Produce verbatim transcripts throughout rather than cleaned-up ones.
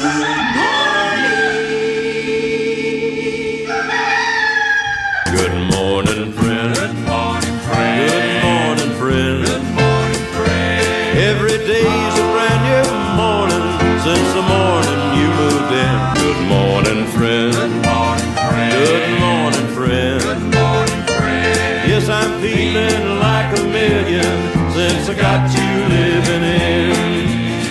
Good morning, friend. Good morning, friend. Good morning, friend. Good morning, friend. Every day's a brand new morning since the morning you moved in. Good morning, friend. Good morning, friend. Good morning, friend. Good morning, friend. Yes, I'm feeling like a million since I got you living in.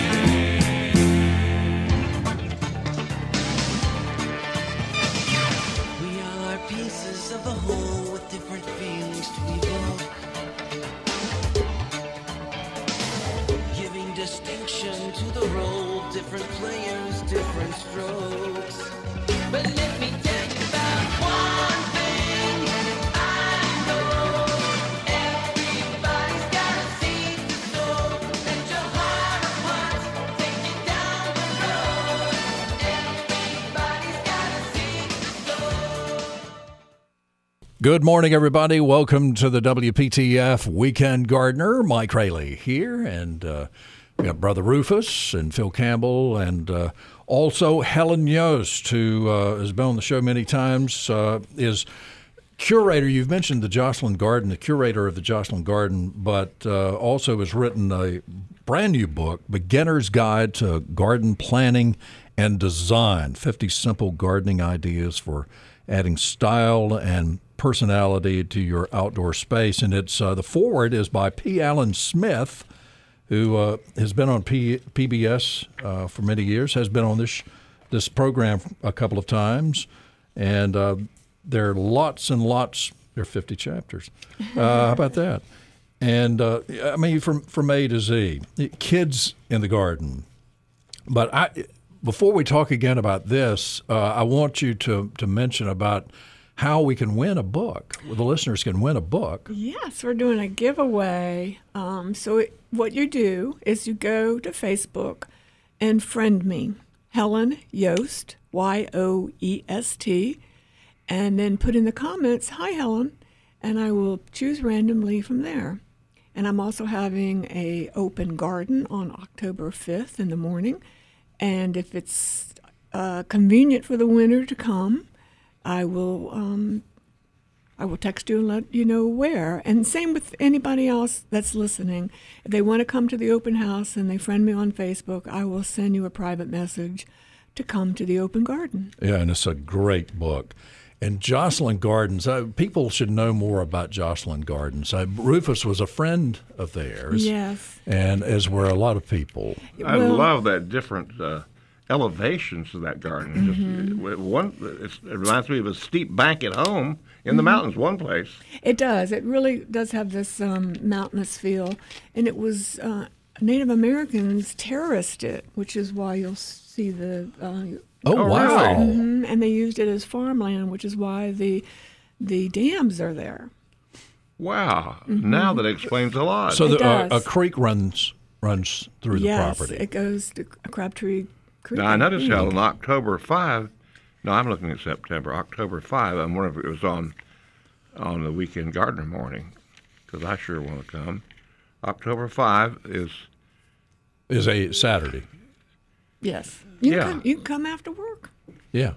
Good morning, everybody. Welcome to the W P T F Weekend Gardener. Mike Rayleigh here, and uh, we got Brother Rufus and Phil Campbell, and uh, also Helen Yost, who uh, has been on the show many times, uh, is curator. You've mentioned the Jocelyn Garden, the curator of the Jocelyn Garden, but uh, also has written a brand new book, Beginner's Guide to Garden Planning and Design, fifty Simple Gardening Ideas for Adding Style and Personality to Your Outdoor Space. And it's uh, the foreword is by P. Allen Smith, who uh, has been on P- PBS uh, for many years, has been on this this program a couple of times, and uh, there are lots and lots. There are fifty chapters. Uh, how about that? And uh, I mean, from from A to Z, kids in the garden. But I, before we talk again about this, uh, I want you to to mention about how we can win a book. Well, the listeners can win a book. Yes, we're doing a giveaway. Um, so it, what you do is you go to Facebook and friend me, Helen Yost, Y O E S T, and then put in the comments, "Hi, Helen," and I will choose randomly from there. And I'm also having a open garden on October fifth in the morning. And if it's uh, convenient for the winner to come, I will um, I will text you and let you know where. And same with anybody else that's listening. If they want to come to the open house and they friend me on Facebook, I will send you a private message to come to the open garden. Yeah, and it's a great book. And Jocelyn Gardens, uh, people should know more about Jocelyn Gardens. Uh, Rufus was a friend of theirs. Yes. And as were a lot of people. I Well, love that different uh, elevations of that garden. Mm-hmm. Just, one, it's, it reminds me of a steep bank at home in the mountains, one place. It does. It really does have this um, mountainous feel. And it was uh, Native Americans terraced it, which is why you'll see the... Uh, Oh, Oh, wow. really? mhm, and they used it as farmland, which is why the the dams are there. Wow. Now that explains a lot. So It the, uh, a does. creek runs runs through yes, the property. it goes to Crabtree Creek. now, I noticed Mm. how on October fifth, no, I'm looking at September, October fifth, I'm wondering if it was on, on the Weekend Gardener morning, because I sure want to come. October fifth is... Is a Saturday. Yes. You, Yeah. can come, you can come after work. Yeah.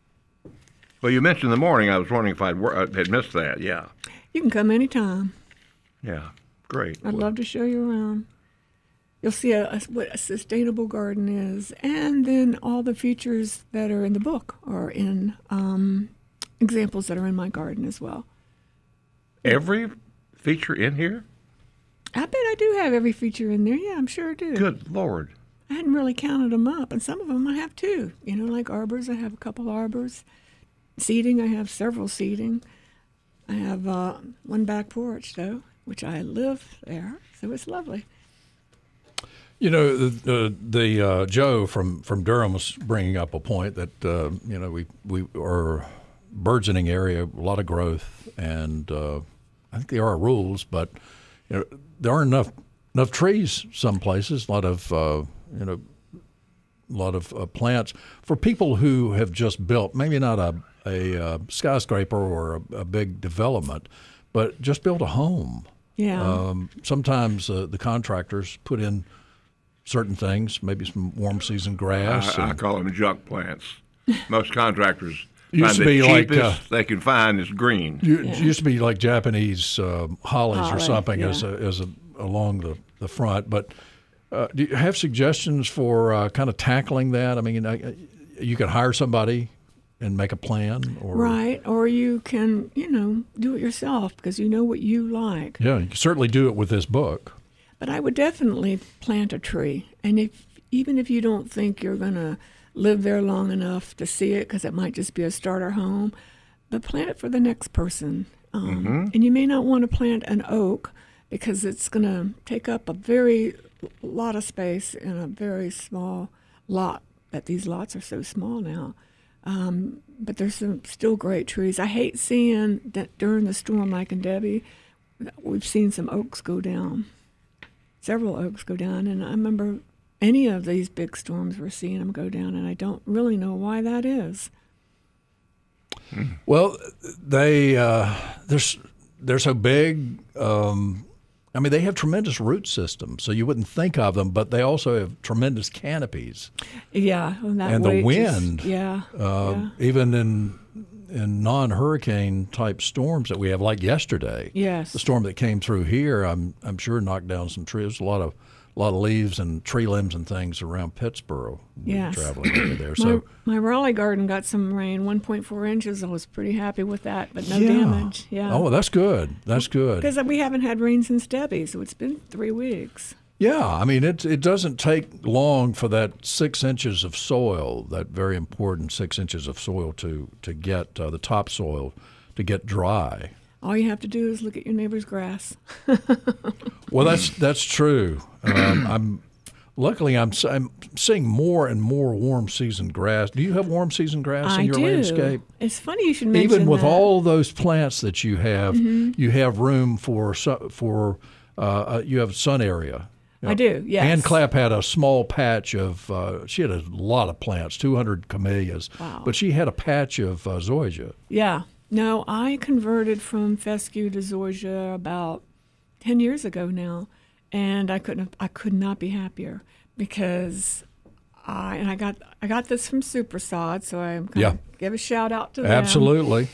Well, you mentioned the morning. I was wondering if I'd wor- uh, had missed that. Yeah. You can come anytime. Yeah. Great. I'd love to show you around. You'll see a, a, what a sustainable garden is, and then all the features that are in the book are in um, examples that are in my garden as well. Every feature in here? I bet I do have every feature in there. Yeah, I'm sure I do. Good Lord. I hadn't really counted them up, and some of them I have too. You know, like arbors, I have a couple arbors. Seating, I have several seating. I have uh, one back porch, though, which I live there, so it's lovely. You know, the, uh, the uh, Joe from, from Durham was bringing up a point that, uh, you know, we, we are burgeoning area, a lot of growth, and uh, I think there are rules, but you know, there aren't enough enough trees some places, a lot of, uh, you know, a lot of uh, plants. For people who have just built, maybe not a, a uh, skyscraper or a, a big development, but just built a home. Yeah. Um, sometimes uh, the contractors put in certain things, maybe some warm season grass. I, I and- call them junk plants. Most contractors Used find to the be like, cheapest uh, they can find is green. You, It used to be like Japanese uh, hollies or Holly, something yeah. as a, as a, along the, the front. But uh, do you have suggestions for uh, kind of tackling that? I mean, I, you could hire somebody and make a plan, or Right, or you can, you know, do it yourself because you know what you like. yeah, you can certainly do it with this book. But I would definitely plant a tree, and if even if you don't think you're going to live there long enough to see it, because it might just be a starter home, but plant it for the next person. Um, Mm-hmm. And you may not want to plant an oak because it's going to take up a very lot of space in a very small lot. But these lots are so small now. Um, but there's some still great trees. I hate seeing that during the storm, like in Debbie, we've seen some oaks go down. Several oaks go down, and I remember any of these big storms we're seeing them go down, and I don't really know why that is. Well, they uh, they're s- they're so big. Um, I mean, they have tremendous root systems, so you wouldn't think of them, but they also have tremendous canopies. Yeah, and, that And the weight just- wind, yeah, Uh, yeah. Even in in non-hurricane type storms that we have, like yesterday, Yes. the storm that came through here, I'm I'm sure knocked down some trees. A lot of a lot of leaves and tree limbs and things around Pittsburgh. We were Yes. traveling over there. So my, my Raleigh garden got some rain, one point four inches. I was pretty happy with that, but no yeah. damage. Yeah. Oh, that's good. That's good. Because we haven't had rain since Debbie, so it's been three weeks. Yeah, I mean, it it doesn't take long for that six inches of soil, that very important six inches of soil, to to get uh, the topsoil to get dry. All you have to do is look at your neighbor's grass. Well, that's that's true. Um, I'm luckily I'm s- I'm seeing more and more warm season grass. Do you have warm season grass I in your do. landscape? It's funny you should mention Even with that. all those plants that you have, Mm-hmm. you have room for su- for uh, uh, you have sun area. I do, yes. Ann Clapp had a small patch of, uh, she had a lot of plants, two hundred camellias, Wow. but she had a patch of uh, zoysia. Yeah. No, I converted from fescue to zoysia about ten years ago now, and I couldn't have, I could not be happier because I and I got I got this from Supersod, so I'm going Yeah. to give a shout out to them. Absolutely.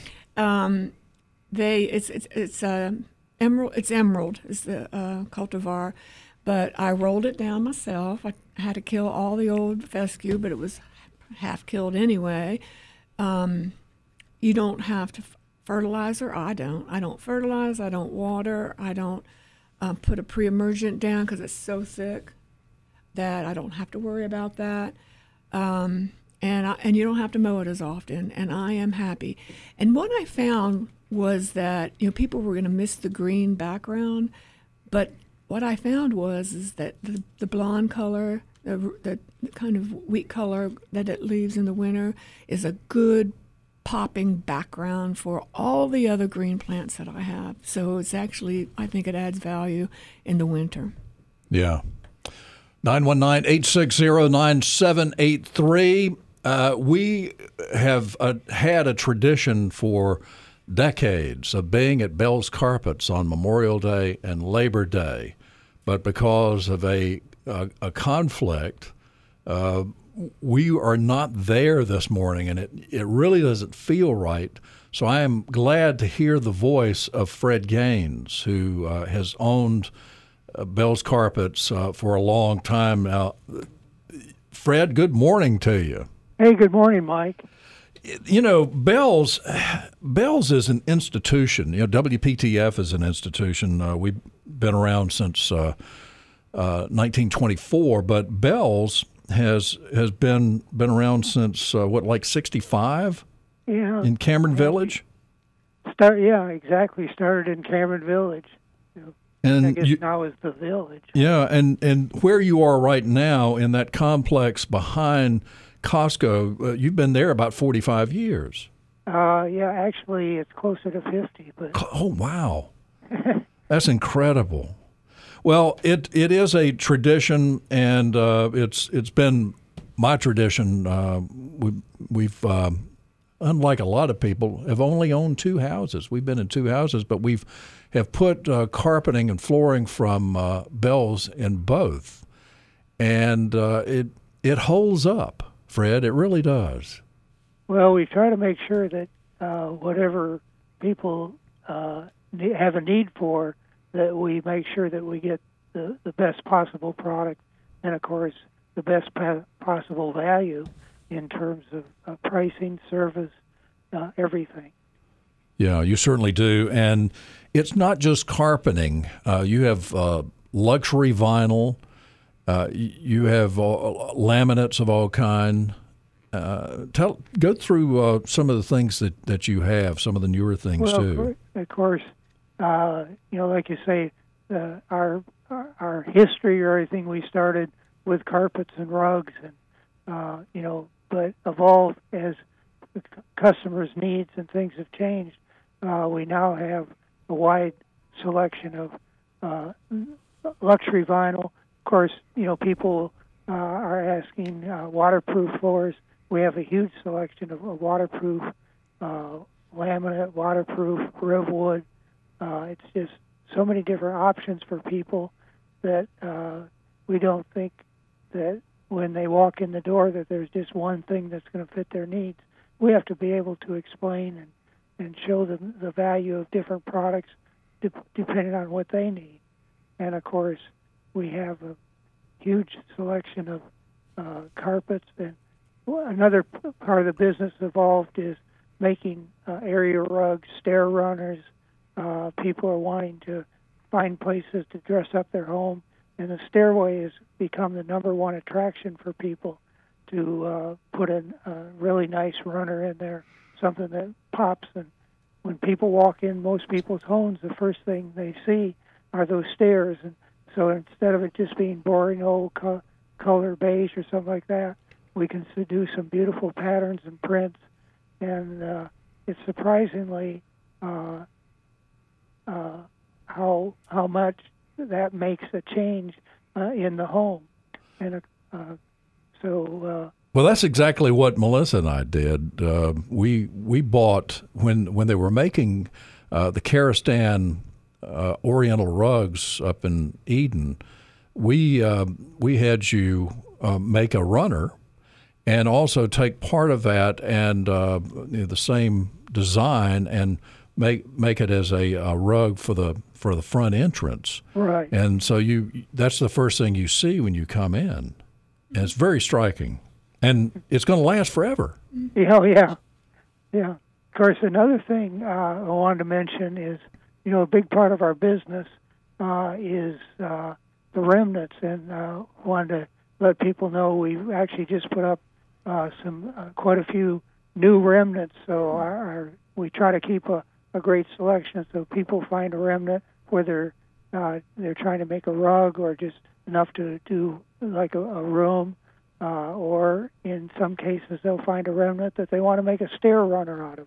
They it's it's it's uh, emerald it's emerald is the uh, cultivar, but I rolled it down myself. I had to kill all the old fescue, but it was half killed anyway. Um, you don't have to f- fertilizer. I don't. I don't fertilize. I don't water. I don't um, put a pre-emergent down because it's so thick that I don't have to worry about that. Um, and I, and you don't have to mow it as often. And I am happy. And what I found was that you know people were going to miss the green background, but what I found was is that the, the blonde color, the, the kind of wheat color that it leaves in the winter, is a good popping background for all the other green plants that I have. So it's actually, I think it adds value in the winter. Yeah. nine one nine, eight six zero, nine seven eight three. Uh, we have uh, had a tradition for decades of being at Bell's Carpets on Memorial Day and Labor Day. But because of a, a, a conflict, uh, we are not there this morning, and it, it really doesn't feel right. So I am glad to hear the voice of Fred Gaines, who uh, has owned uh, Bell's Carpets uh, for a long time now. Fred, good morning to you. Hey, good morning, Mike. You know, Bell's Bell's is an institution. You know, W P T F is an institution. Uh, we've been around since uh, uh, nineteen twenty-four, but Bell's has has been been around since uh, what, like sixty-five Yeah. in Cameron Village. Start. Yeah, exactly. Started in Cameron Village. I And guess you, now is the village. yeah, and and where you are right now in that complex behind Costco, uh, you've been there about forty-five years. Uh, yeah, actually, it's closer to fifty. But Oh, wow. That's incredible. Well, it it is a tradition, and uh, it's it's been my tradition. Uh, we, we've, um, unlike a lot of people, have only owned two houses. We've been in two houses, but we've have put uh, carpeting and flooring from uh, Bell's in both. and uh, it it holds up, Fred. It really does. Well, we try to make sure that uh, whatever people uh, ne- have a need for, that we make sure that we get the, the best possible product, and of course the best pa- possible value in terms of uh, pricing, service, uh, everything. Yeah, you certainly do. And it's not just carpeting. Uh, you have uh, luxury vinyl. Uh, you have uh, laminates of all kind. Uh, tell, go through uh, some of the things that, that you have, some of the newer things well, too. Of course, of course uh, you know, like you say, uh, our, our our history or everything, we started with carpets and rugs, and uh, you know, but evolved as the customers' needs and things have changed. Uh, we now have a wide selection of uh, luxury vinyl. Of course, you know, people uh, are asking uh, waterproof floors. We have a huge selection of, of waterproof uh, laminate, waterproof rivwood. Uh, it's just so many different options for people that uh, we don't think that when they walk in the door that there's just one thing that's going to fit their needs. We have to be able to explain and, and show them the value of different products de- depending on what they need. And, of course, we have a huge selection of uh, carpets. And another part of the business evolved is making uh, area rugs, stair runners. Uh, people are wanting to find places to dress up their home, and the stairway has become the number one attraction for people to uh, put a, a really nice runner in there, something that pops. And when people walk in most people's homes, the first thing they see are those stairs. And so instead of it just being boring old co- color beige or something like that, we can do some beautiful patterns and prints. And uh, it's surprisingly uh, uh, how how much that makes a change uh, in the home. And uh, so. Uh, Well, that's exactly what Melissa and I did. Uh, we we bought when when they were making uh, the Karastan uh, Oriental rugs up in Eden. We uh, we had you uh, make a runner, and also take part of that and uh, you know, the same design and make make it as a, a rug for the for the front entrance. Right. And so you that's the first thing you see when you come in, and it's very striking. And it's going to last forever. Yeah, oh, yeah, yeah. Of course, another thing uh, I wanted to mention is, you know, a big part of our business uh, is uh, the remnants, and uh, wanted to let people know we've actually just put up uh, some uh, quite a few new remnants. So our, our, we try to keep a, a great selection, so people find a remnant whether uh, they're trying to make a rug or just enough to do like a, a room. Uh, or in some cases, they'll find a remnant that they want to make a stair runner out of.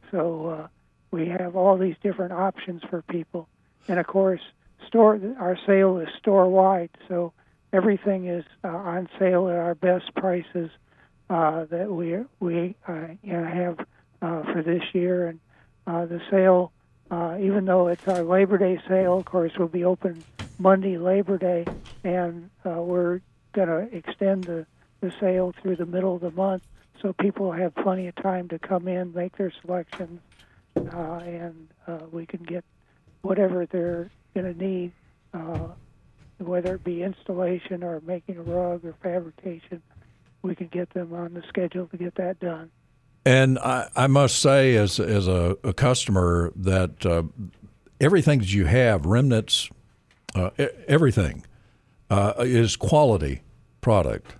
So uh, we have all these different options for people. And, of course, store our sale is store-wide, so everything is uh, on sale at our best prices uh, that we we uh, you know, have uh, for this year. And uh, the sale, uh, even though it's our Labor Day sale, of course, will be open Monday, Labor Day, and uh, we're going to extend the the sale through the middle of the month, so people have plenty of time to come in, make their selections, uh, and uh, we can get whatever they're going to need, uh, whether it be installation or making a rug or fabrication. We can get them on the schedule to get that done. And I, I must say, as as a, a customer, that uh, everything that you have, remnants, uh, everything, uh, is quality product.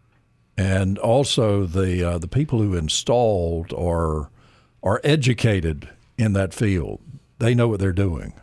And also the uh, the people who installed are are educated in that field. They know what they're doing.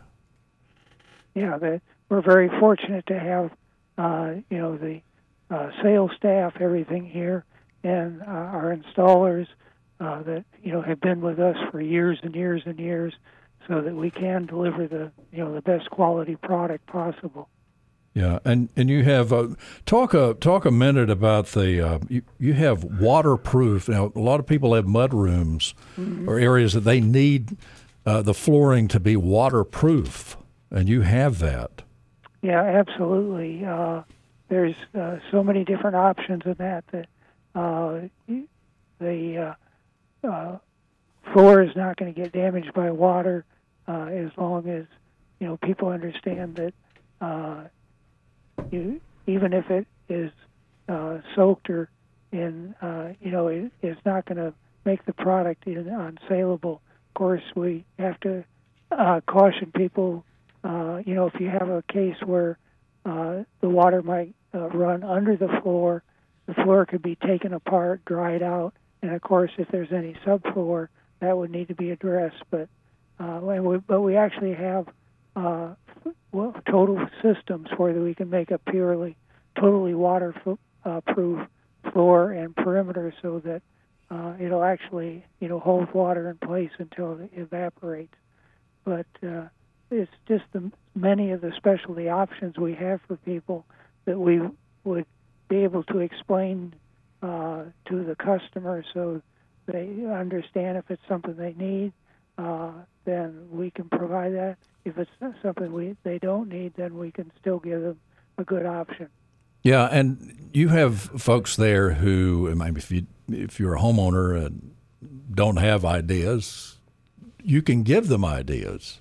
Yeah, they, we're very fortunate to have uh, you know the uh, sales staff, everything here, and uh, our installers uh, that you know have been with us for years and years and years, so that we can deliver the you know the best quality product possible. Yeah, and, and you have uh, talk a talk a minute about the uh, you you have waterproof. Now a lot of people have mud rooms mm-hmm. or areas that they need uh, the flooring to be waterproof, and you have that. Yeah, absolutely. Uh, there's uh, so many different options in that that uh, the uh, uh, floor is not going to get damaged by water uh, as long as you know people understand that uh, you, even if it is uh, soaked or in uh, you know it, it's not going to make the product in, unsaleable. Of course, we have to uh, caution people. Uh, you know, if you have a case where uh, the water might uh, run under the floor, the floor could be taken apart, dried out, and of course, if there's any subfloor, that would need to be addressed. But uh, we, but we actually have uh, well, total systems where we can make a purely, totally waterproof uh, proof floor and perimeter, so that uh, it'll actually, you know, hold water in place until it evaporates. But uh, it's just the many of the specialty options we have for people that we would be able to explain uh, to the customer, so they understand if it's something they need, uh, then we can provide that. If it's something we they don't need, then we can still give them a good option. Yeah, and you have folks there who, I mean, if you if you're a homeowner and don't have ideas, you can give them ideas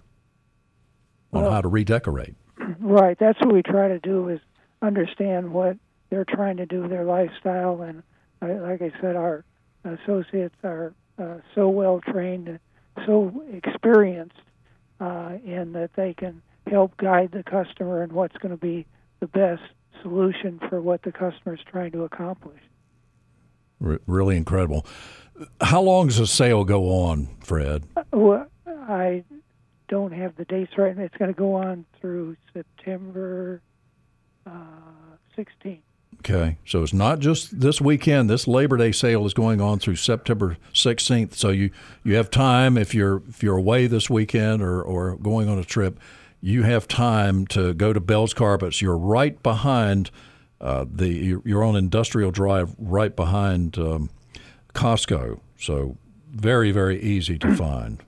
on well, how to redecorate. Right. That's what we try to do, is understand what they're trying to do, their lifestyle, and uh, like I said, our associates are uh, so well trained and so experienced uh, in that they can help guide the customer in what's going to be the best solution for what the customer is trying to accomplish. R- really incredible. How long does a sale go on, Fred? Uh, well, I don't have the dates right now. It's going to go on through September uh, sixteenth. Okay, so it's not just this weekend. This Labor Day sale is going on through September sixteenth. So you, you have time if you're if you're away this weekend or, or going on a trip, you have time to go to Bell's Carpets. You're right behind uh, the you're, you're on Industrial Drive, right behind um, Costco. So very very easy to find.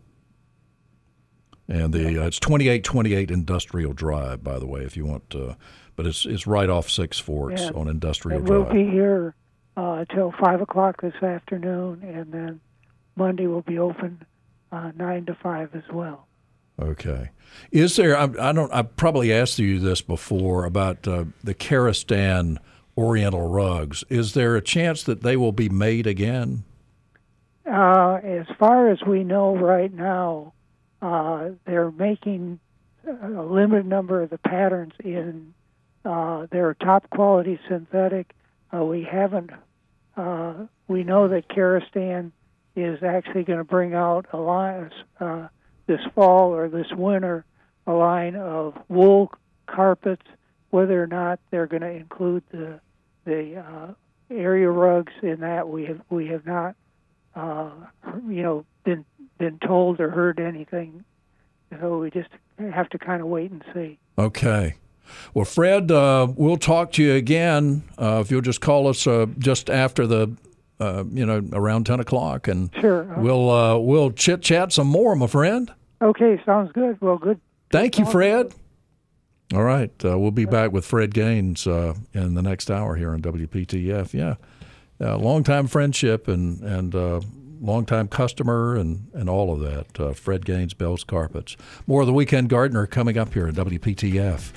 And the uh, it's twenty-eight twenty-eight Industrial Drive, by the way, if you want to. But it's it's right off Six Forks yeah. on Industrial and Drive. We'll be here uh, till five o'clock this afternoon, and then Monday will be open uh, nine to five as well. Okay. Is there? I, I don't. I probably asked you this before about uh, the Karastan Oriental rugs. Is there a chance that they will be made again? Uh, as far as we know right now, uh, they're making a limited number of the patterns in. Uh, they're top quality synthetic. Uh, we haven't. Uh, we know that Karastan is actually going to bring out a line uh, this fall or this winter, a line of wool carpets. Whether or not they're going to include the the uh, area rugs in that, we have we have not, uh, you know, been been told or heard anything. So we just have to kind of wait and see. Okay. Well, Fred, uh, we'll talk to you again uh, if you'll just call us uh, just after the, uh, you know, around ten o'clock, and sure we'll uh, we'll chit chat some more, my friend. Okay, sounds good. Well, good. Thank you, Fred. All right, uh, we'll be back with Fred Gaines uh, in the next hour here on W P T F. Yeah, uh, long-time friendship and and uh, long-time customer and, and all of that. Uh, Fred Gaines, Bell's Carpets. More of the Weekend Gardener coming up here at W P T F.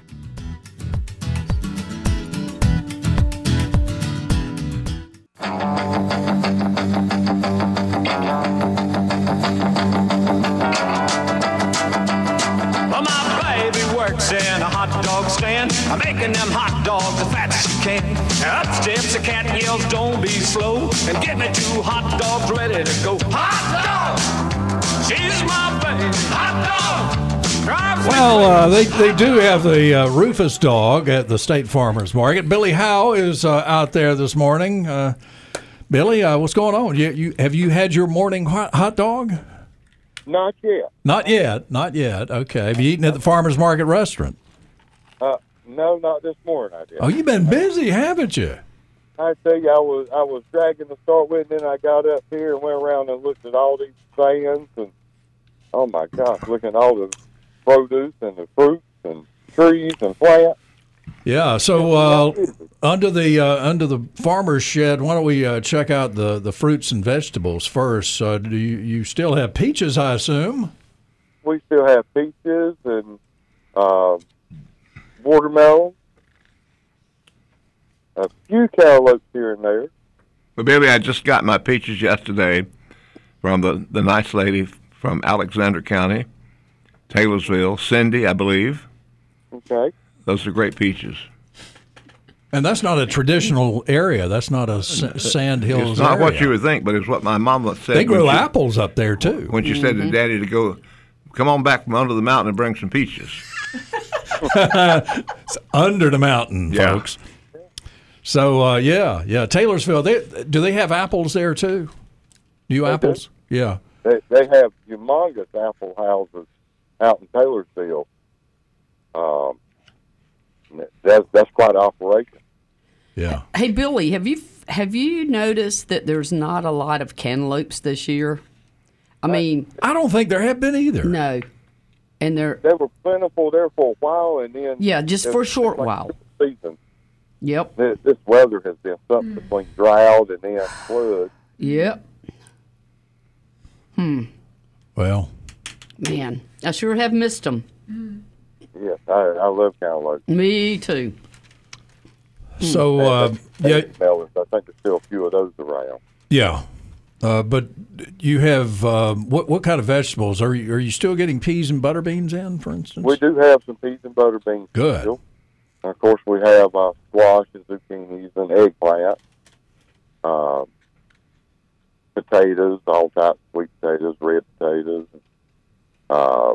Well, my baby works in a hot dog stand, I'm making them hot dogs as fast as you can. Up steps a cat and yells, don't be slow, and get me two hot dogs ready to go. Hot dog! She's my baby. Hot dog! Well, uh, they, they do have the uh, Rufus dog at the State Farmers Market. Billy Howe is uh, out there this morning. Uh, Billy, uh, what's going on? You, you have you had your morning hot, hot dog? Not yet. Not yet. Not yet. Okay. Have you eaten at the Farmers Market restaurant? Uh, no, not this morning. I did. Oh, you've been busy, haven't you? I tell you, I was I was dragging to start with, and then I got up here and went around and looked at all these stands, and oh my gosh, looking at all the produce and the fruits and trees and plants. Yeah. So uh, under the uh, under the farmer's shed, why don't we uh, check out the, the fruits and vegetables first? Uh, do you, you still have peaches, I assume? We still have peaches and uh, watermelon, a few cantaloupes here and there. Well, Billy, I just got my peaches yesterday from the, the nice lady from Alexander County, Taylorsville, Cindy, I believe. Okay. Those are great peaches. And that's not a traditional area. That's not a s- sand hills It's not area. what you would think, but it's what my mama said. They grow when she- apples up there, too. When she said to Daddy to go, come on back from under the mountain and bring some peaches. It's under the mountain, Yeah. folks. So, uh, yeah, yeah. Taylorsville, they, do they have apples there, too? New They do. apples? Yeah. They, they have humongous apple houses out in Taylorsville. Um, that's that's quite an operation. Yeah. Hey, Billy, have you have you noticed that there's not a lot of cantaloupes this year? I mean, I don't think there have been either. no, and they're They were plentiful there for a while, and then yeah, just for a it's short like while. Season. Yep, This, this weather has been something between drought and then flood. yep. Well, Man, I sure have missed them. Yes, I, I love cantaloupe. Me too. so, uh, yeah, Melons. I think there's still a few of those around. yeah. Uh, but you have, um, what what kind of vegetables? Are you, are you still getting peas and butter beans in, for instance? We do have some peas and butter beans. Good. Still. And of course, we have uh, squash and zucchinis and eggplant, uh, potatoes, all types of sweet potatoes, red potatoes. Uh,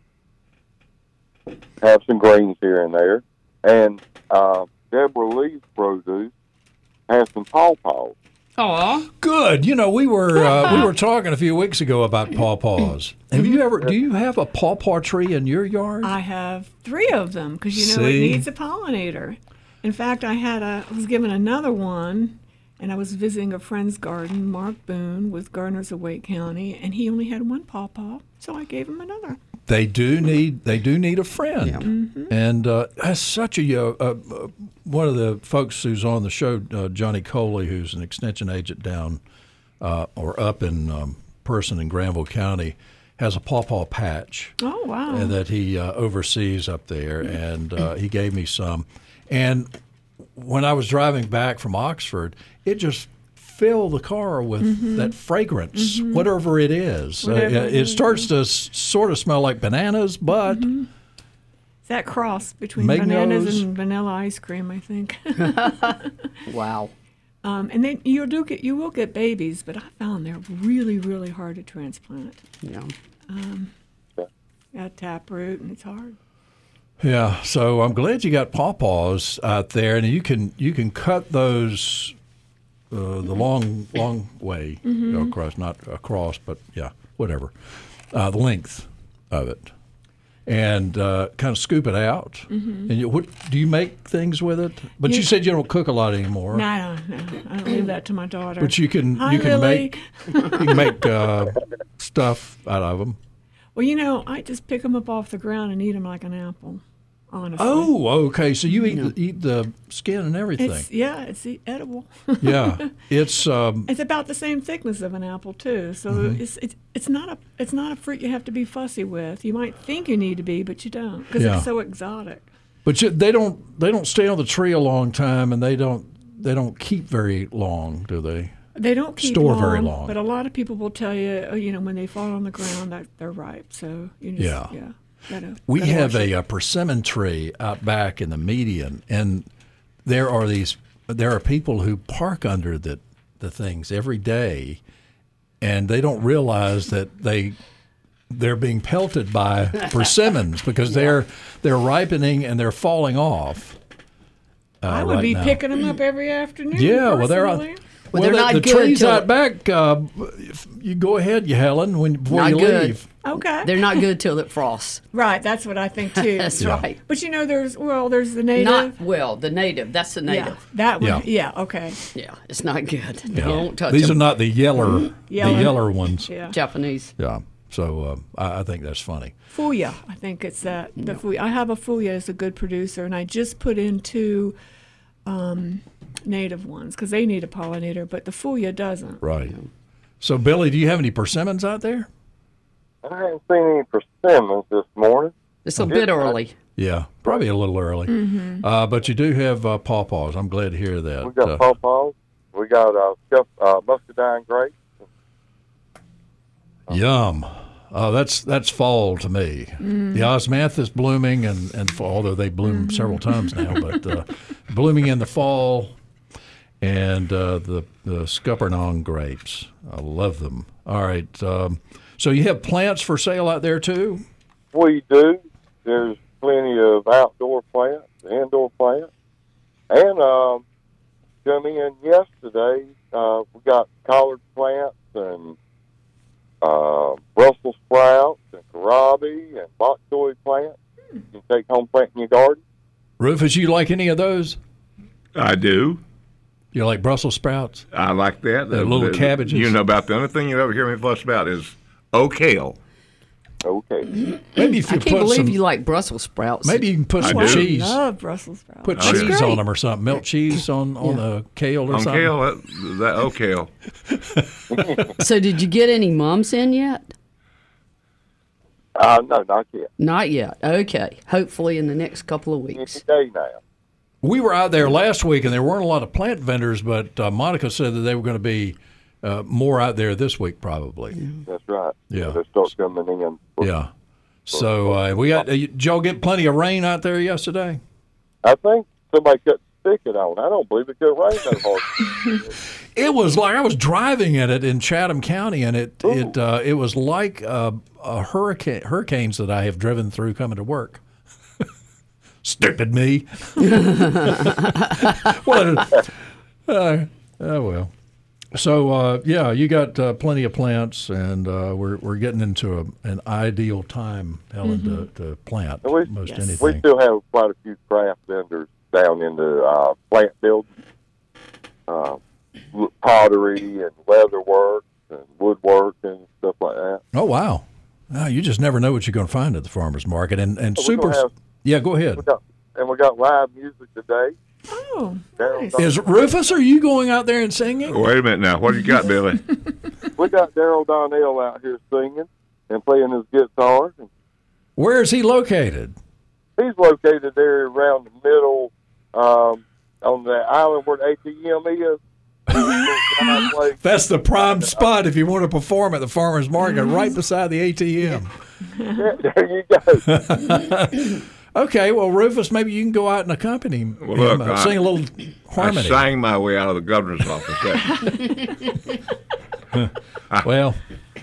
have some greens here and there. And uh, Deborah Lee's produce has some pawpaws. Aw, Good. You know, we were uh, we were talking a few weeks ago about pawpaws. Have you ever? Do you have a pawpaw tree in your yard? I have three of them because you know See? it needs a pollinator. In fact, I had a I was given another one, and I was visiting a friend's garden, Mark Boone, with Gardeners of Wake County, and he only had one pawpaw, so I gave him another. They do need they do need a friend, Yeah. Mm-hmm. and uh, that's such a uh, uh, one of the folks who's on the show, uh, Johnny Coley, who's an extension agent down uh, or up in um, Person in Granville County, has a pawpaw patch Oh wow! uh, that he uh, oversees up there, and uh, he gave me some. And when I was driving back from Oxford, it just filled the car with that fragrance, whatever it is. Uh, Whatever it it is, starts to s- sort of smell like bananas, but It's that cross between Mangoes. bananas and vanilla ice cream, I think. wow. um, and then you do get you will get babies, but I found they're really really hard to transplant. Yeah. Got taproot, and it's hard. yeah. So I'm glad you got pawpaws out there, and you can you can cut those uh, the long long way across, not across, but yeah, whatever, uh, the length of it, and uh, kind of scoop it out. And you, what do you make things with it? But you Yeah. said you don't cook a lot anymore. No, I don't. No, I don't leave that to my daughter. But you can Hi, you can Lily. make you can make uh, stuff out of them. Well, you know, I just pick them up off the ground and eat them like an apple. Honestly. Oh, okay. So you eat the, eat the skin and everything. It's yeah, it's e- edible. Yeah, it's um, It's about the same thickness of an apple too. So Mm-hmm. it's, it's it's not a it's not a fruit you have to be fussy with. You might think you need to be, but you don't because Yeah. it's so exotic. but you, they don't they don't stay on the tree a long time, and they don't they don't keep very long, do they? They don't keep Store long, very long. but a lot of people will tell you, oh, you know, when they fall on the ground, that they're ripe. So you just, Yeah. yeah, gotta, We gotta have watch a, it. a persimmon tree out back in the median, and there are these there are people who park under the the things every day, and they don't realize that they they're being pelted by persimmons because they're they're ripening and they're falling off. Uh, I would right be now. picking them up every afternoon. Yeah, well, they're on. personally. Well, Well, they're the, not the good trees till- out back. Uh, if you go ahead, you Helen, when before Not you good. leave. Okay, They're not good till it frosts. right. That's what I think too. That's Yeah. right. But you know, there's well, there's the native. Not well. The native. That's the yeah, native. that one. Yeah. Yeah. Okay. Yeah, it's not good. Yeah. Don't touch These them. are not the yeller, Yeller. the yeller ones. Yeah. Japanese. Yeah. So uh, I, I think that's funny. Fuya, I think it's that. The Fuya. I have a Fuya as a good producer, and I just put in two um, native ones because they need a pollinator, but the Fuya doesn't. Right. So, Billy, do you have any persimmons out there? I haven't seen any persimmons this morning. It's a bit early. Yeah, probably a little early. Mm-hmm. Uh, but you do have uh, pawpaws. I'm glad to hear that. We got Uh, pawpaws. We got uh, scuff, uh, muscadine grapes. Yum. Oh, that's that's fall to me. The osmanthus blooming, and, and fall, although they bloom several times now, but uh, blooming in the fall, and uh, the the scuppernong grapes. I love them. All right. Um, so you have plants for sale out there too? We do. There's plenty of outdoor plants, indoor plants, and um, come in yesterday. Uh, we got collard plants and uh, Brussels sprouts and kohlrabi and bok choy plants. You can take home plant in your garden. Rufus, you like any of those? I do. You like Brussels sprouts? I like that. The little cabbages. You know about the only thing you ever hear me fuss about is oak kale. Okay. Maybe if I you can't put believe some, you like Brussels sprouts. maybe you can put I some do. cheese. I love Brussels sprouts. Put Oh, cheese yeah. on them or something. Melt cheese on, on the kale or On something. kale, that, that oak kale. So did you get any mums in yet? Uh, no, not yet. Not yet. Okay. Hopefully in the next couple of Any weeks. day now. We were out there last week, and there weren't a lot of plant vendors, but uh, Monica said that they were going to be uh, more out there this week, probably. That's right. Yeah. They start coming in. Yeah. So uh, we got. Uh, did y'all get plenty of rain out there yesterday? I think somebody cut the spigot on. I don't believe it could rain that hard. It was like I was driving in it in Chatham County, and it it uh, it was like uh, a hurricane hurricanes that I have driven through coming to work. Stupid me. What? A, uh, oh well. So uh, yeah, you got uh, plenty of plants, and uh, we're we're getting into a, an ideal time, Helen, Mm-hmm. to, to plant And we- most Yes. anything. We still have quite a few craft vendors down in the uh, plant building, uh, pottery and leather work and woodwork and stuff like that. Oh wow! Oh, you just never know what you're going to find at the farmers market, and and We're super. gonna have- Yeah, go ahead. We got, and we got live music today. Oh, Daryl nice. Don- Is Rufus? Are you going out there and singing? Wait a minute now. What do you got, Billy? We got Daryl Donnell out here singing and playing his guitar. And Where is he located? he's located there around the middle, um, on the island where the A T M is. Driveway. That's the prime spot if you want to perform at the farmers market, right beside the A T M. There you go. Okay, well, Rufus, maybe you can go out and accompany him, Well, look, uh, I- sing a little harmony. I sang my way out of the governor's office. Well,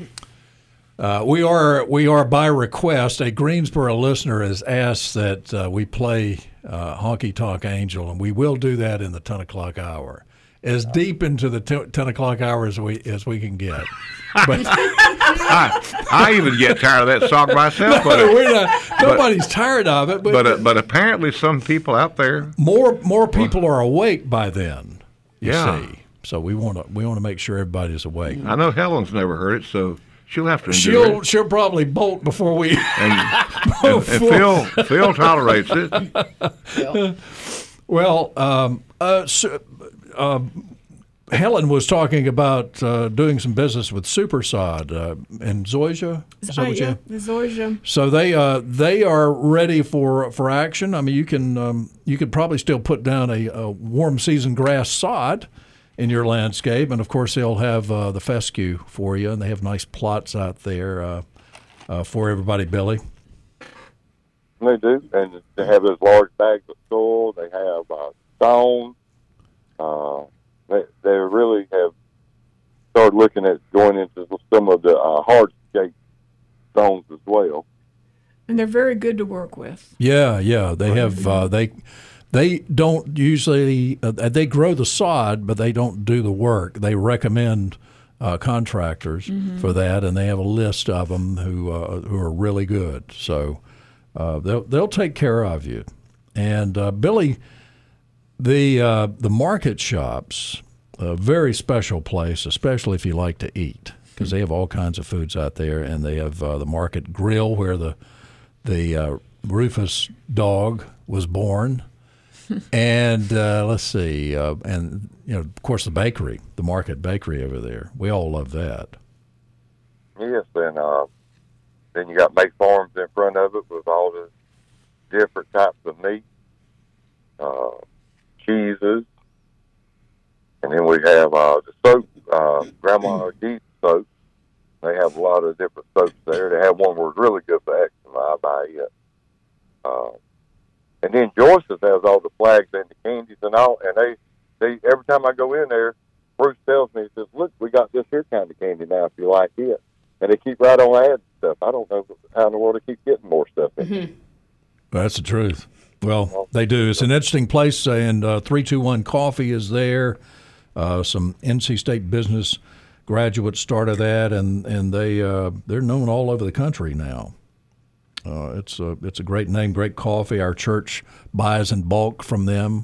uh, we are we are by request. A Greensboro listener has asked that uh, we play uh, Honky Tonk Angel, and we will do that in the ten o'clock hour, as deep into the t- ten o'clock hour as we as we can get. But I, I even get tired of that song myself. But, we're not, nobody's tired of it. But, but, uh, but apparently some people out there, more more people are awake by then. You Yeah. see, so we want to we want to make sure everybody's awake. I know Helen's never heard it, so she'll have to enjoy She'll it. she'll probably bolt before we. And, and, and Phil, Phil tolerates it. Well, um, uh, so, uh, Helen was talking about uh, doing some business with Supersod uh, in Zoysia. Is that Uh, what you- yeah, the Zorja. So they uh, they are ready for, for action. I mean, you can um, you could probably still put down a, a warm season grass sod in your landscape, and of course they'll have uh, the fescue for you, and they have nice plots out there uh, uh, for everybody. Billy. They do, and they have those large bags of soil. They have uh, stone. Uh, they they really have started looking at going into some of the uh, hardscape stones as well. And they're very good to work with. Yeah, yeah, they have uh, they they don't usually uh, they grow the sod, but they don't do the work. They recommend uh, contractors for that, and they have a list of them who uh, who are really good. So uh, they'll they'll take care of you. And uh, Billy, the uh, the market shops, a very special place, especially if you like to eat, because they have all kinds of foods out there, and they have uh, the Market Grill where the the uh, Rufus dog was born, and uh, let's see, uh, and you know, of course, the bakery, the Market Bakery over there. We all love that. Yes, and uh, then you got Make Farms in front of it with all the different types of meat, uh, cheeses, and then we have uh, the soap, uh, Grandma G's soap. They have a lot of different soaps there. They have one that was really good for eczema. I buy it. Uh, and then Joyce's has all the flags and the candies and all. And they, they every time I go in there, Bruce tells me, he says, "Look, we got this here kind of candy now if you like it." And they keep right on adding stuff. I don't know how in the world they keep getting more stuff in. Mm-hmm. Well, that's the truth. Well, they do. It's an interesting place, and uh, three two one Coffee is there. Uh, some N C State business graduates started that, and and they uh, they're known all over the country now. Uh, it's a it's a great name, great coffee. Our church buys in bulk from them,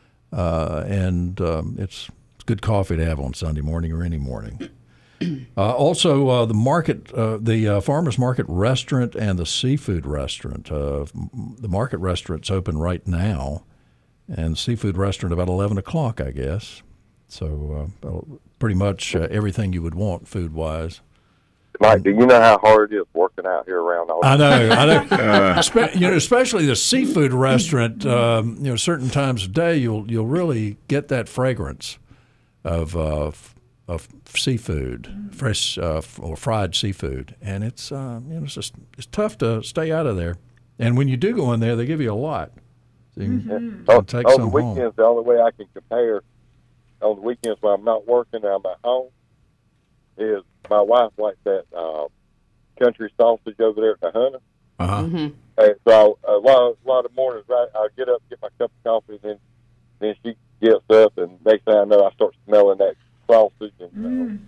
uh, and um, it's it's good coffee to have on Sunday morning or any morning. Uh, also, uh, the market, uh, the uh, farmers market restaurant and the seafood restaurant. Uh, the market restaurant's open right now, and seafood restaurant about eleven o'clock, I guess. So uh, pretty much uh, everything you would want food wise. Mike, do you know how hard it is working out here around all? I know, I know. Uh, Espe- you know, especially the seafood restaurant. Um, you know, certain times of day, you'll you'll really get that fragrance of uh, of seafood, fresh uh, or fried seafood, and it's uh, you know it's just it's tough to stay out of there. And when you do go in there, they give you a lot. So you Mm-hmm. can On, take on some the weekends, home. the only way I can compare on the weekends when I'm not working and I'm at home is my wife likes that uh, country sausage over there at the Hunter. Uh-huh. Mm-hmm. And so a lot, a lot of mornings, right, I'll get up, get my cup of coffee, and then then she gets up, and next thing I know, I start smelling that sausage. And,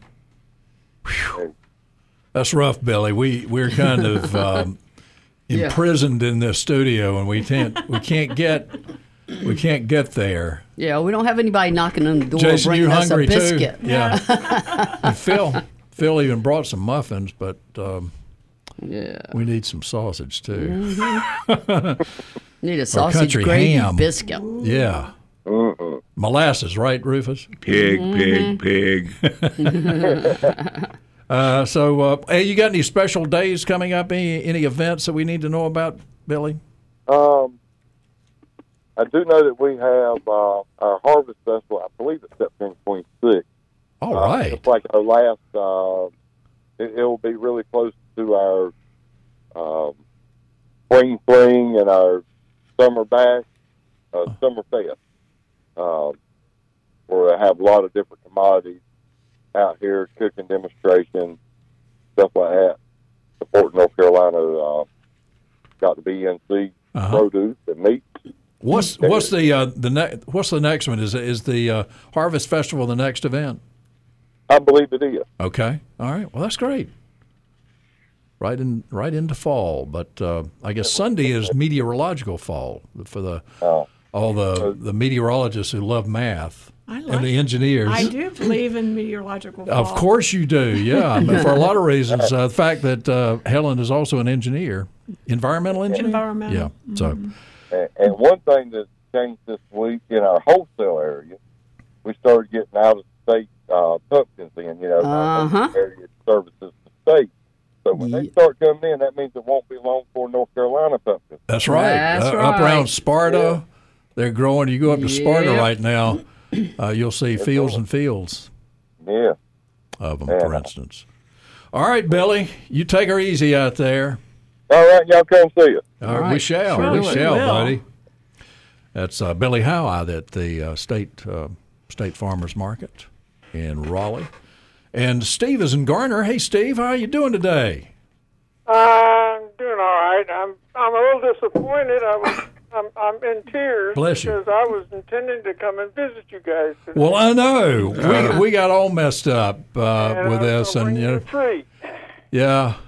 uh, and That's rough, Billy. We we're kind of um, Yeah. imprisoned in this studio, and we can't we can't get we can't get there. Yeah, we don't have anybody knocking on the door Jason, you bringing us a hungry too? biscuit. Yeah. And Phil Phil even brought some muffins, but um, Yeah. we need some sausage too. Mm-hmm. Need a sausage country gravy ham. biscuit. Yeah. mm-mm. Molasses, right, Rufus? Pig, pig, pig. Uh, so, uh, hey, you got any special days coming up? Any any events that we need to know about, Billy? Um, I do know that we have uh, our Harvest Festival. I believe it's September twenty-sixth. All Uh, right. It's like our last. Uh, it, it will be really close to our um, spring fling and our summer bash, uh, summer fest, um, where I have a lot of different commodities out here, cooking demonstrations, stuff like that. Supporting North Carolina, uh, got the B N C Uh-huh. produce and meat. What's what's the uh, the ne- what's the next one? Is is the uh, Harvest Festival the next event? I believe it is. Okay. All right. Well, that's great. Right in right into fall, but uh, I guess Sunday is meteorological fall for the Uh, all the the meteorologists who love math I and like the engineers. I do believe in meteorological fall. Of course you do, yeah. But for a lot of reasons, uh, the fact that uh, Helen is also an engineer, environmental engineer. Environmental. Yeah. So, and, and one thing that changed this week in our wholesale area, we started getting out of state uh, pumpkins in. You know, our Uh-huh. wholesale area services the state. So when they Yeah. start coming in, that means it won't be long for North Carolina pumpkins. that's right. That's Uh, Up right. around Sparta, they're growing. You go up to Sparta Yep. right now, uh, you'll see fields and fields Yeah. of them, Yeah. for instance. All right, Billy, you take her easy out there. All right, y'all come see us. All right, right. we shall. Sure we we shall, will. buddy. That's uh, Billy Howe at the uh, state uh, state farmers market in Raleigh, and Steve is in Garner. Hey, Steve, how are you doing today? I'm doing all right. I'm I'm a little disappointed. I was I'm I'm in tears Bless you. because I was intending to come and visit you guys today. Well, I know we we got all messed up uh, And with I was this, gonna and bring you you know, a treat. yeah,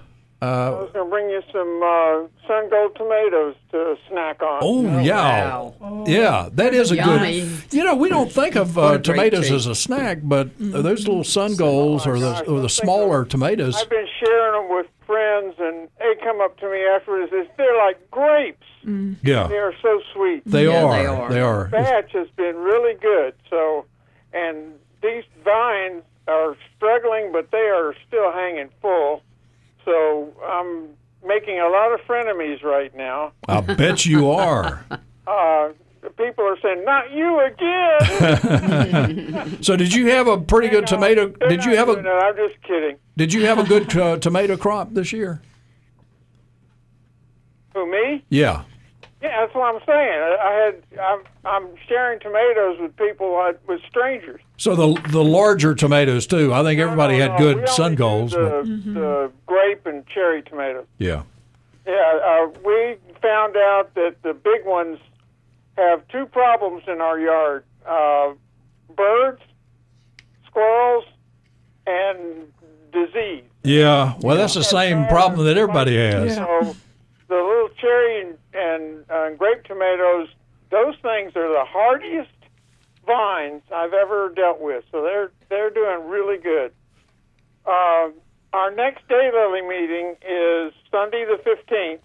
I was going to bring you some uh, Sun Gold tomatoes to snack on. Oh, yeah. wow. Yeah, that is a Yummy. good. You know, we don't think of What uh, a great tomatoes treat. as a snack, but those little sun golds or the gosh, or the those things smaller are- tomatoes. I've been sharing them with friends, and they come up to me afterwards. and say, They're like grapes. Yeah, They are so sweet. they Yeah, are. they are. They are. Batch has been really good. So, and these vines are struggling, but they are still hanging full. So I'm making a lot of frenemies right now. I bet you are. Uh, people are saying, "Not you again." So, did you have a pretty good tomato? They're Did you not have doing a it. I'm just kidding. Did you have a good uh, tomato crop this year? Who, me? Yeah. Yeah, that's what I'm saying. I I had I'm I'm sharing tomatoes with people uh, with strangers. So the the larger tomatoes too. I think everybody No, had no, good we only sun do golds. The, But, the grape and cherry tomatoes. yeah. Yeah, uh, we found out that the big ones have two problems in our yard: uh, birds, squirrels, and disease. Yeah. Well, that's the same problem that everybody has. Yeah. So the little cherry and, and uh, grape tomatoes, those things are the hardiest vines I've ever dealt with. So they're they're doing really good. Uh, our next daylily meeting is Sunday the fifteenth,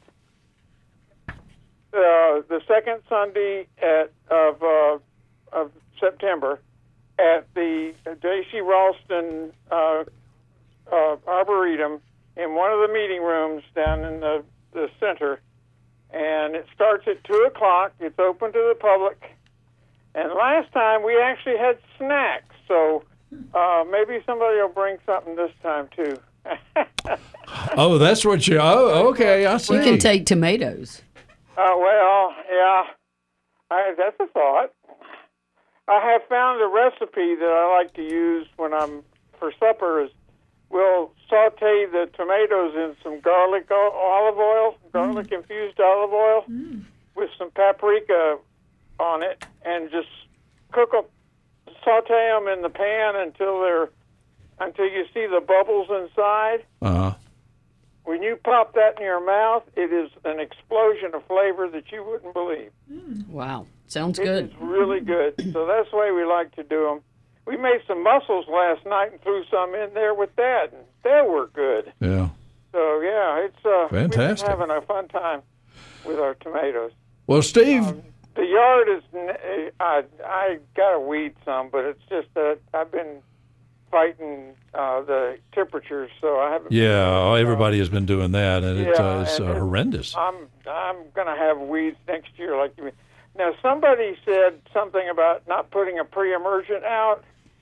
uh, the second Sunday at, of uh, of September, at the J C Ralston uh, uh, Arboretum in one of the meeting rooms down in the, the center. And it starts at two o'clock. It's open to the public. And last time we actually had snacks, so uh, maybe somebody will bring something this time too. Oh, that's what you. Oh, okay. I see. You can take tomatoes. Uh, well, yeah, I, that's a thought. I have found a recipe that I like to use when I'm for supper. Is we'll saute the tomatoes in some garlic o- olive oil, garlic infused olive oil, with some paprika on it, and just cook them, saute them in the pan until they're until you see the bubbles inside. Uh-huh. When you pop that in your mouth, it is an explosion of flavor that you wouldn't believe. Wow. Sounds It good. is really good. So that's the way we like to do them. We made some mussels last night and threw some in there with that, and they were good. Yeah. So yeah, it's uh, Fantastic. We've been having a fun time with our tomatoes. Well, Steve. The yard is n- I I got to weed some, but it's just that I've been fighting uh, the temperatures, so I haven't. Yeah, everybody has been doing that, and it, Yeah, uh, it's uh, and it- horrendous. I'm I'm gonna have weeds next year, like you. Now somebody said something about not putting a pre-emergent out.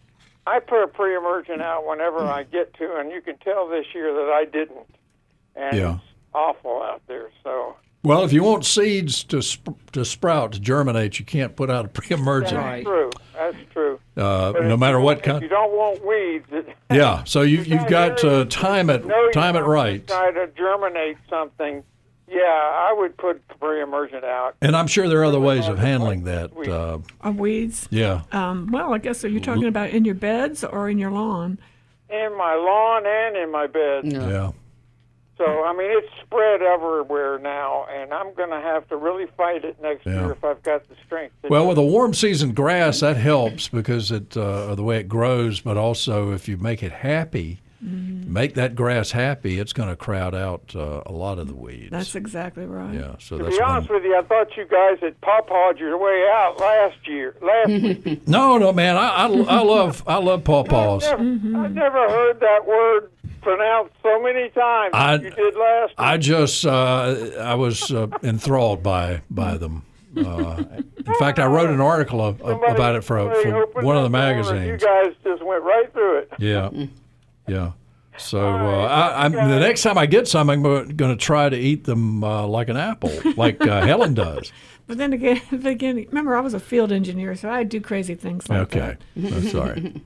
I put a pre-emergent out whenever I get to, and you can tell this year that I didn't. And Yeah. it's awful out there. So Well, if you want seeds to sp- to sprout, to germinate, you can't put out a pre-emergent. that's true. That's true. Uh, But no if matter you- what If kind. you don't want weeds, it, Yeah, so you, you've got to time it, know you time it want to right. Try to germinate something. Yeah, I would put pre-emergent out. And I'm sure there are other ways of handling that. Uh, Of weeds. yeah. Um, well, I guess are you talking about in your beds or in your lawn? In my lawn and in my bed. Yeah. Yeah. So, I mean, it's spread everywhere now, and I'm going to have to really fight it next Yeah. year if I've got the strength to Well, do with it. a warm season grass, that helps because it uh, the way it grows. But also, if you make it happy, make that grass happy, it's going to crowd out uh, a lot of the weeds. That's exactly right. yeah. So To that's be one. honest with you, I thought you guys had pawpawed your way out last year, last week. No, no, man. I, I, I love I love pawpaws. I've never, I've never heard that word pronounced so many times I- as you did last I just uh, I was uh, enthralled by by them. Uh, in fact, I wrote an article of, of- Somebody- about it for, somebody for opened one of the that door and magazines. You guys just went right through it. Yeah, yeah. So uh, I, I'm, the next time I get some, I'm going to try to eat them uh, like an apple, like uh, Helen does. But then again, again, remember I was a field engineer, so I do crazy things like Okay, that. that's all right.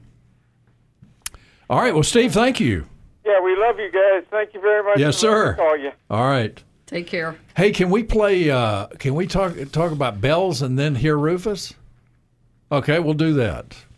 All right. Well, Steve, thank you. Yeah, we love you guys. Thank you very much. Yes, for letting sir. me Call you. All right. Take care. Hey, can we play? Uh, can we talk talk about bells and then hear Rufus? Okay, we'll do that.